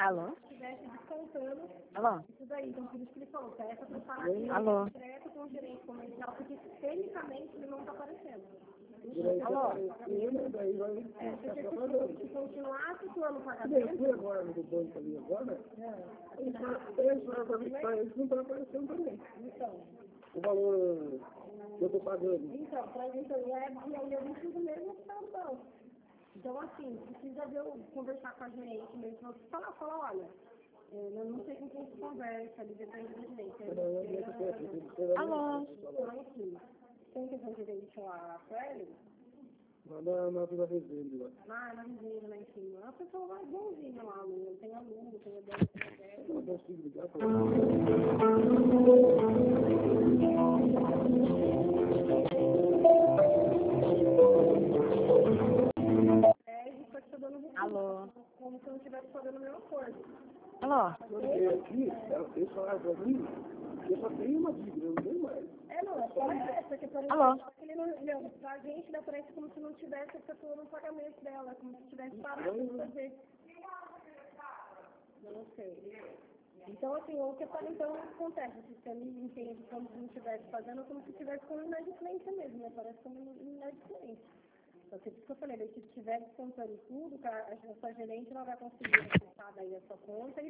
Alô? estivesse descontando Alô? isso daí. Então, por isso que ele falou, peça para falar aqui Alô? direto com o gerente comercial, porque tecnicamente ele não está aparecendo. Alô? Se continuar situando o pagamento... Eu fui agora no banco ali agora, eles não estão aparecendo também. Então, O valor que eu estou pagando. então, para gente, e aí eu preciso mesmo que está no banco. Então, assim, precisa de eu conversar com a gerente mesmo. Falar, olha, eu não sei com quem se conversa, ali depende do gerente. Alô? Então, enfim, tem que ser gerente lá para ele. Lá na Vila Resende, lá. Lá na vizinha, lá em cima. A pessoa vai bonzinha lá, tem aluno, tem adulto, Eu não consigo ligar para Alô? como se eu não estivesse pagando a mesma coisa. Alô? aqui, eles falaram para mim que eu só tenho uma dívida, eu não tenho mais. Não, é só essa, porque por Alô? exemplo, ele não, pra gente dá parece como se não tivesse efetuando o pagamento dela, como se tivesse parado de fazer. Eu não sei. Então, assim, o que então acontece, o sistema entende como se não estivesse fazendo, como se estivesse com inadimplência mesmo, né? Parece como inadimplência. Então, por isso que eu falei, se estiver descontando tudo, a sua gerente não vai conseguir acessar daí a sua conta e